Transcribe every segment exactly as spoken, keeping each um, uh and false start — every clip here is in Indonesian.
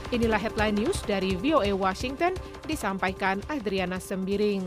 Inilah headline news dari V O A Washington, disampaikan Adriana Sembiring.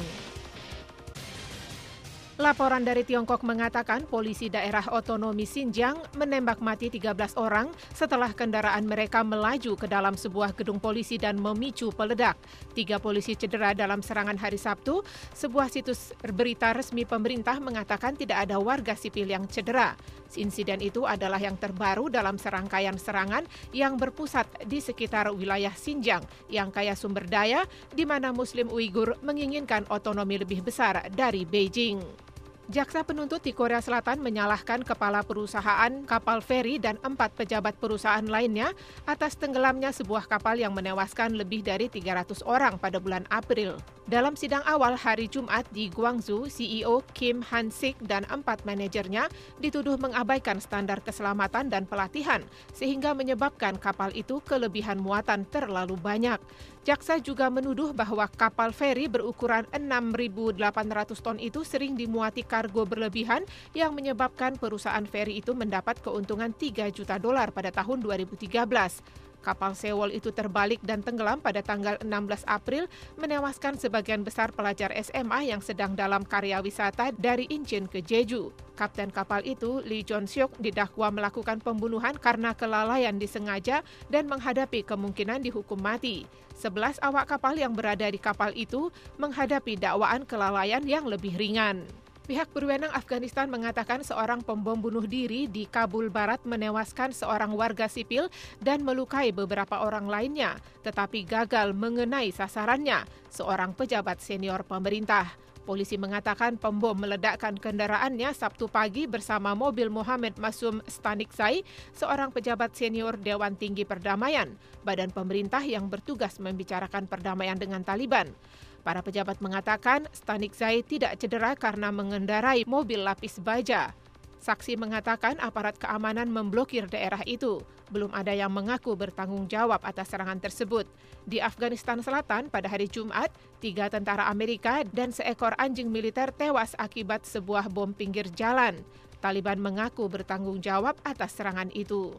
Laporan dari Tiongkok mengatakan polisi daerah otonomi Xinjiang menembak mati tiga belas orang setelah kendaraan mereka melaju ke dalam sebuah gedung polisi dan memicu peledak. Tiga polisi cedera dalam serangan hari Sabtu. Sebuah situs berita resmi pemerintah mengatakan tidak ada warga sipil yang cedera. Insiden itu adalah yang terbaru dalam serangkaian serangan yang berpusat di sekitar wilayah Xinjiang yang kaya sumber daya, di mana Muslim Uighur menginginkan otonomi lebih besar dari Beijing. Jaksa penuntut di Korea Selatan menyalahkan kepala perusahaan kapal feri dan empat pejabat perusahaan lainnya atas tenggelamnya sebuah kapal yang menewaskan lebih dari tiga ratus orang pada bulan April. Dalam sidang awal hari Jumat di Guangzhou, C E O Kim Han-sik dan empat manajernya dituduh mengabaikan standar keselamatan dan pelatihan sehingga menyebabkan kapal itu kelebihan muatan terlalu banyak. Jaksa juga menuduh bahwa kapal feri berukuran enam ribu delapan ratus ton itu sering dimuati kargo berlebihan yang menyebabkan perusahaan feri itu mendapat keuntungan tiga juta dolar pada tahun dua ribu tiga belas. Kapal Sewol itu terbalik dan tenggelam pada tanggal enam belas April, menewaskan sebagian besar pelajar S M A yang sedang dalam karya wisata dari Incheon ke Jeju. Kapten kapal itu, Lee Jong-seok, didakwa melakukan pembunuhan karena kelalaian disengaja dan menghadapi kemungkinan dihukum mati. Sebelas awak kapal yang berada di kapal itu menghadapi dakwaan kelalaian yang lebih ringan. Pihak berwenang Afghanistan mengatakan seorang pembom bunuh diri di Kabul Barat menewaskan seorang warga sipil dan melukai beberapa orang lainnya, tetapi gagal mengenai sasarannya, seorang pejabat senior pemerintah. Polisi mengatakan pembom meledakkan kendaraannya Sabtu pagi bersama mobil Mohammed Masum Staniksai, seorang pejabat senior Dewan Tinggi Perdamaian, badan pemerintah yang bertugas membicarakan perdamaian dengan Taliban. Para pejabat mengatakan Staniksai tidak cedera karena mengendarai mobil lapis baja. Saksi mengatakan aparat keamanan memblokir daerah itu. Belum ada yang mengaku bertanggung jawab atas serangan tersebut. Di Afghanistan Selatan pada hari Jumat, tiga tentara Amerika dan seekor anjing militer tewas akibat sebuah bom pinggir jalan. Taliban mengaku bertanggung jawab atas serangan itu.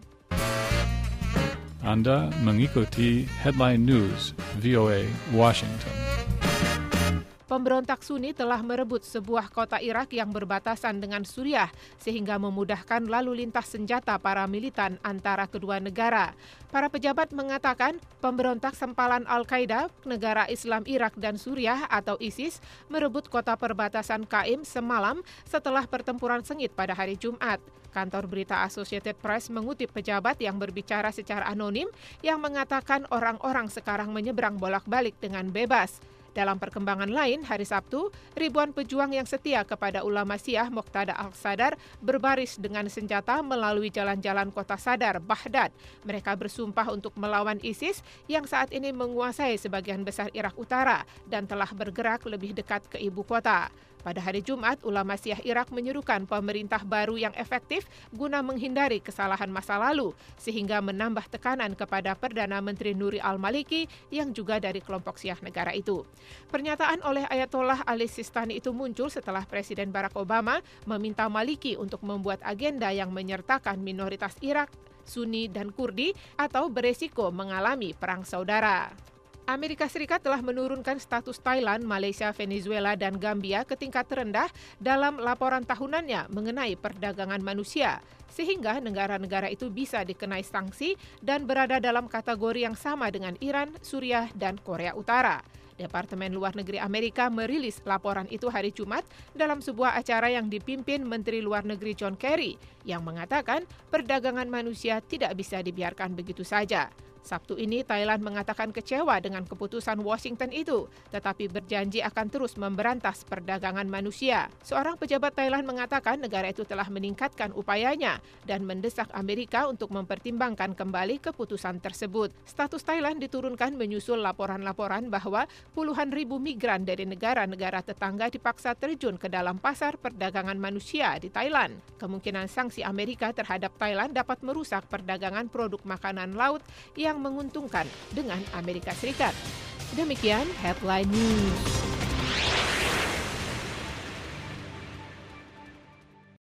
Anda mengikuti Headline News V O A Washington. Pemberontak Sunni telah merebut sebuah kota Irak yang berbatasan dengan Suriah sehingga memudahkan lalu lintas senjata para militan antara kedua negara. Para pejabat mengatakan pemberontak sempalan Al-Qaeda, negara Islam Irak dan Suriah atau ISIS, merebut kota perbatasan Qaim semalam setelah pertempuran sengit pada hari Jumat. Kantor berita Associated Press mengutip pejabat yang berbicara secara anonim yang mengatakan orang-orang sekarang menyeberang bolak-balik dengan bebas. Dalam perkembangan lain, hari Sabtu, ribuan pejuang yang setia kepada ulama Syiah Muqtada al-Sadar berbaris dengan senjata melalui jalan-jalan kota Sadar, Baghdad. Mereka bersumpah untuk melawan ISIS yang saat ini menguasai sebagian besar Irak Utara dan telah bergerak lebih dekat ke ibu kota. Pada hari Jumat, ulama Syiah Irak menyerukan pemerintah baru yang efektif guna menghindari kesalahan masa lalu, sehingga menambah tekanan kepada Perdana Menteri Nuri al-Maliki yang juga dari kelompok Syiah negara itu. Pernyataan oleh Ayatollah Ali Sistani itu muncul setelah Presiden Barack Obama meminta Maliki untuk membuat agenda yang menyertakan minoritas Irak, Sunni, dan Kurdi atau beresiko mengalami perang saudara. Amerika Serikat telah menurunkan status Thailand, Malaysia, Venezuela, dan Gambia ke tingkat terendah dalam laporan tahunannya mengenai perdagangan manusia, sehingga negara-negara itu bisa dikenai sanksi dan berada dalam kategori yang sama dengan Iran, Suriah, dan Korea Utara. Departemen Luar Negeri Amerika merilis laporan itu hari Jumat dalam sebuah acara yang dipimpin Menteri Luar Negeri John Kerry yang mengatakan perdagangan manusia tidak bisa dibiarkan begitu saja. Sabtu ini, Thailand mengatakan kecewa dengan keputusan Washington itu, tetapi berjanji akan terus memberantas perdagangan manusia. Seorang pejabat Thailand mengatakan negara itu telah meningkatkan upayanya dan mendesak Amerika untuk mempertimbangkan kembali keputusan tersebut. Status Thailand diturunkan menyusul laporan-laporan bahwa puluhan ribu migran dari negara-negara tetangga dipaksa terjun ke dalam pasar perdagangan manusia di Thailand. Kemungkinan sanksi Amerika terhadap Thailand dapat merusak perdagangan produk makanan laut yang menguntungkan dengan Amerika Serikat. Demikian Headline News.